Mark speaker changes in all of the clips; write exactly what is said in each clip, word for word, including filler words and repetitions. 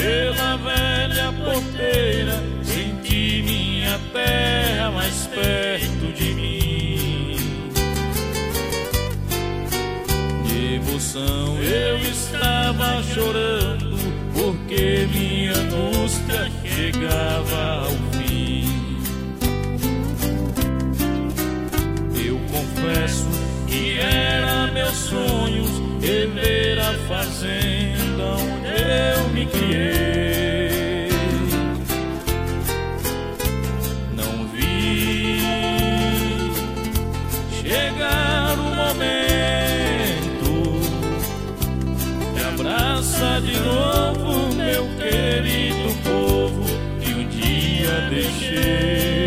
Speaker 1: pela velha porteira, senti minha terra mais perto de mim. De emoção eu estava chorando, porque minha angústia chegava ao fim. Eu confesso que era meus sonhos rever a fazenda onde eu me criei. Não vi chegar o momento que abraça de novo meu querido povo que um dia deixei.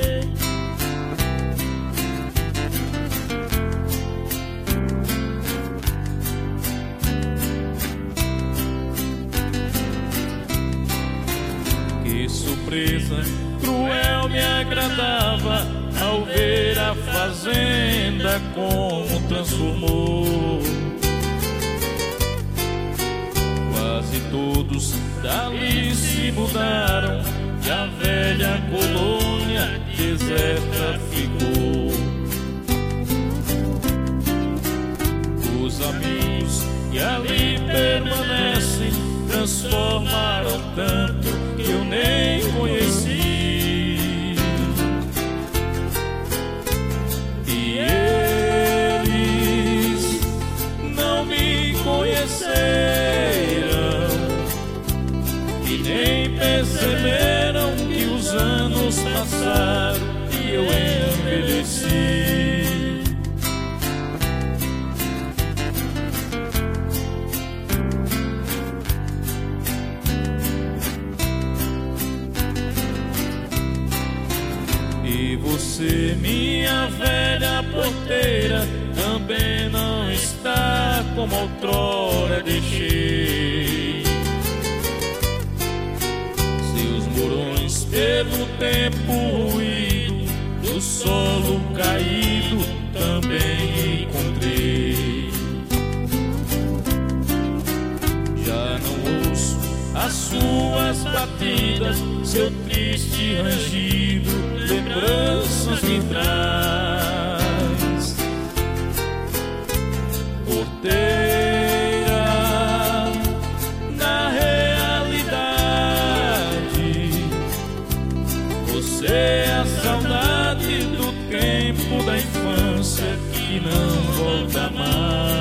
Speaker 1: Que surpresa cruel me agradava ao ver a fazenda como transformou. Quase todos dali se mudaram e a velha colônia deserta ficou. Os amigos que ali permanecem transformaram tanto que eu nem conheci. E eles não me conheceram e nem perceberam que os anos passaram e eu envelheci. E você, minha velha porteira, também não está como outrora deixei. Seus morões pelo tempo ruído, do solo caído também encontrei. Já não ouço as suas batidas, seu triste rangido lembranças me traz. Porteira, na realidade, você é a saudade do tempo da infância que não volta mais.